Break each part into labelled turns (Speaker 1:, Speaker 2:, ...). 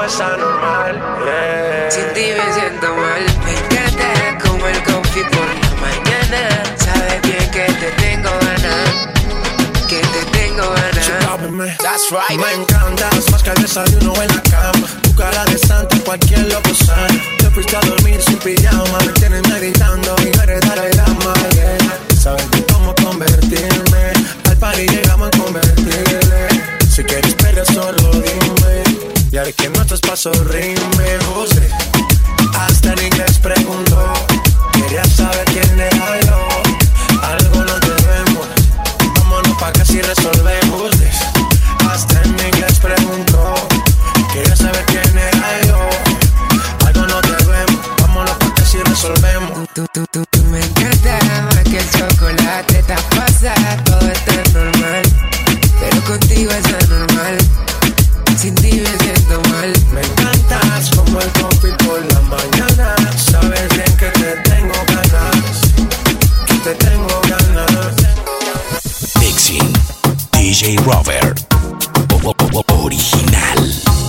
Speaker 1: es anormal.
Speaker 2: Sin ti me siento mal. Me encanta como el coffee por la mañana. Sabes bien que te tengo ganas. Que te tengo ganas.
Speaker 1: That's right. Me encantas más que el desayuno en la cama. Tu cara de santa, cualquier loco sana. Te fuiste a dormir sin pijama. Me tienes meditando y no heredar el drama, yeah. Sabes de cómo convertirme. Al party llegamos a convertirle. Si quieres perder solo dime. Y ahora que no estás paso rime, José. Hasta en inglés preguntó. Quería saber quién era yo. Algo nos debemos. Vámonos pa' que si resolvemos. Hasta en inglés preguntó. Quería saber quién era yo. Algo nos debemos. Vámonos pa' que si resolvemos.
Speaker 2: Tú me encanta más que el chocolate. Te pasa, todo está normal. Pero contigo es anormal. Sin ti me siento mal.
Speaker 1: Me encantas como el coffee por la mañana. Sabes bien que te tengo ganas. Que te tengo ganas.
Speaker 3: Mixing DJ Robert Original.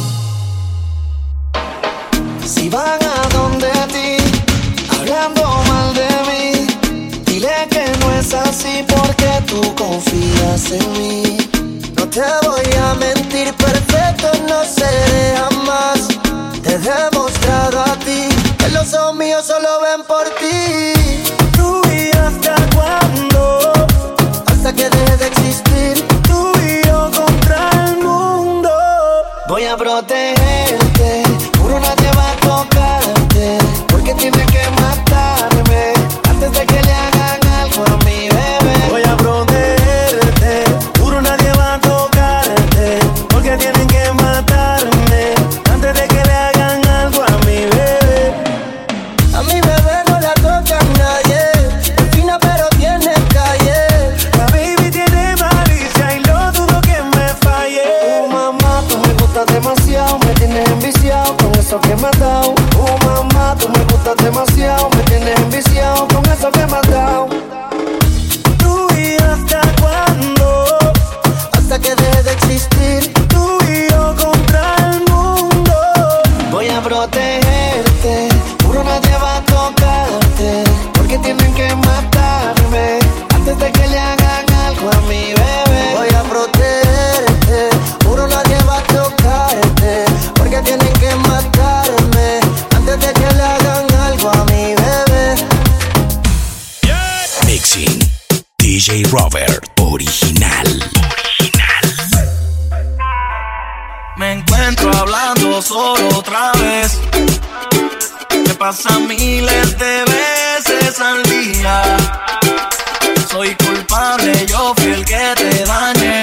Speaker 4: Si van a donde ti, hablando mal de mí, dile que no es así porque tú confías en mí. No te voy a mentir, perfecto no seré jamás. Te he demostrado a ti que los ojos míos solo ven por ti. Tú y hasta cuándo, hasta que deje de existir. Tú y yo contra el mundo. Voy a protegerte, juro nadie va a tocarte, porque tiene que matarme antes de que le hagan algo a mi bebé. Voy a protegerte, juro nadie va a tocarte, porque tienen que matarme antes de que le hagan algo a mi bebé. A mi bebé no la toca nadie, es fina pero tiene calle. La baby tiene malicia y lo dudo que me falle. Mamá, tú me gustas demasiado, me tienes enviciado con eso que me has dado. Mamá, tú me gustas demasiado, me tienes enviciado con eso que me has dado. Tú y hasta cuándo, hasta que deje de existir. Tú y yo contra el mundo. Voy a protegerte, juro nadie va a tocarte, porque tienen que matarme antes de que le hagan algo a mi bebé. Voy a protegerte, juro nadie va a tocarte, porque tienen que matarme antes de que le hagan algo a mi bebé.
Speaker 3: Mixing DJ Robert Original.
Speaker 4: Me encuentro hablando solo otra vez. Me pasa miles de veces al día. Soy culpable, yo fui el que te dañé.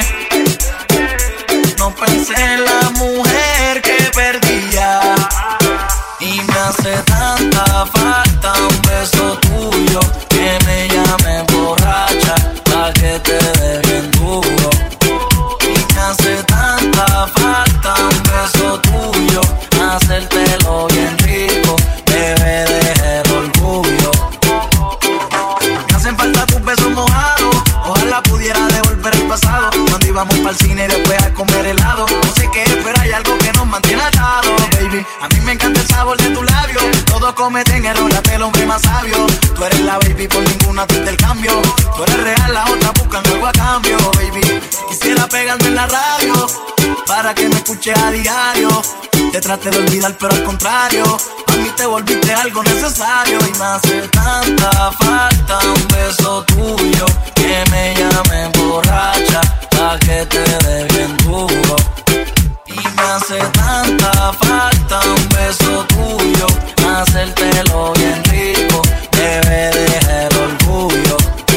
Speaker 4: No pensé en la mujer que perdía. Y me hace tanta falta un beso tuyo, que me llame borracha, pa' que te dé bien duro. Y me hace tanta falta un beso tuyo, hacértelo bien rico, bebé, deja el orgullo. Me hacen falta tus besos mojados, ojalá pudiera devolver el pasado, cuando íbamos pa'l cine y después a comer helado. No sé qué, pero hay algo que nos mantiene atados, baby. A mí me encanta el sabor de tu labio. Todos cometen errores, hasta el hombre más sabio. Tú eres la baby, por ninguna te intercambio. Tú eres real, las otras buscan algo a cambio, baby. Quisiera pegarme en la radio para que me escuches a diario. Te traté de olvidar, pero al contrario, a mí te volviste algo necesario. Y me hace tanta falta un beso tuyo, que me llame borracha, pa' que te dé bien duro. Y me hace tanta falta un beso tuyo, hacértelo bien rico, bebé, deja el orgullo.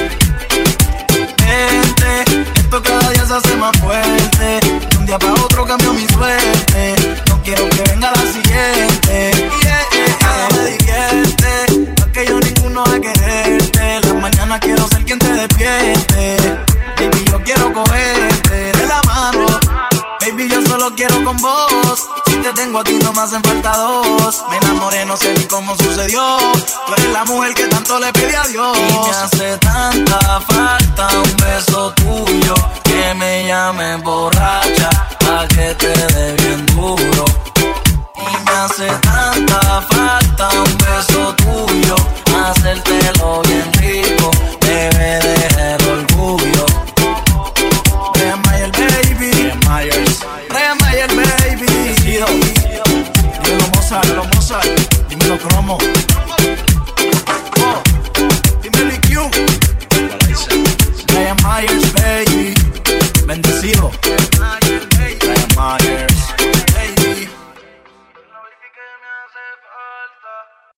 Speaker 4: Vente, esto cada día se hace más fuerte. De un día para otro cambio mi suerte. No quiero que venga la siguiente. Me divierte, pa' que yo ninguno va a quererte. Las mañanas quiero ser quien te despierte. Baby, yo quiero cogerte de la mano. Baby, yo solo quiero con vos. Si te tengo a ti no me hacen falta dos. Me enamoré, no sé ni cómo sucedió. Tú eres la mujer que tanto le pedí a Dios. Y me hace tanta falta un beso tuyo, que me llame borracha, pa' que te dé bien duro. hace tanta falta un beso